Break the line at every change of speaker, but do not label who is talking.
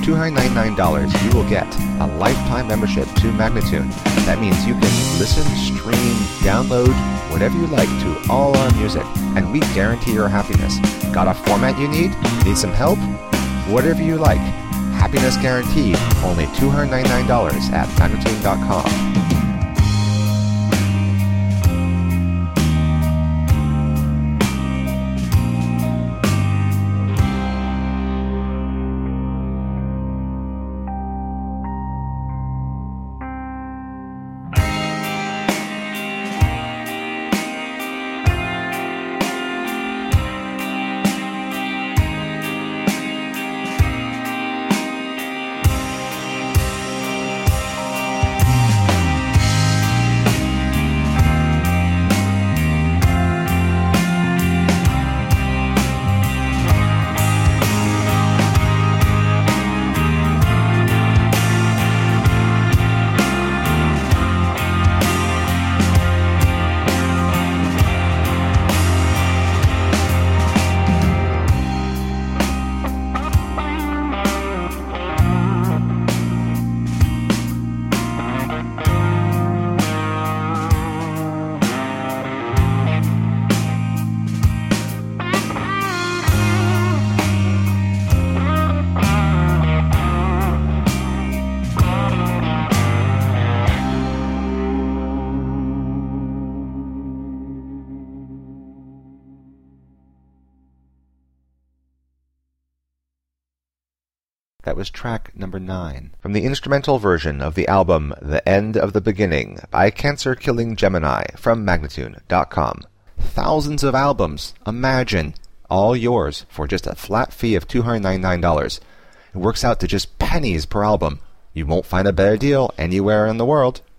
$299, you will get a lifetime membership to Magnatune. That means you can listen, stream, download, whatever you like to all our music, and we guarantee your happiness. Got a format you need? Need some help? Whatever you like. Happiness guaranteed. Only $299 at Magnatune.com. That was track number 9 from the instrumental version of the album The End of the Beginning by Cancer Killing Gemini from Magnatune.com. Thousands of albums, imagine, all yours for just a flat fee of $299. It works out to just pennies per album. You won't find a better deal anywhere in the world.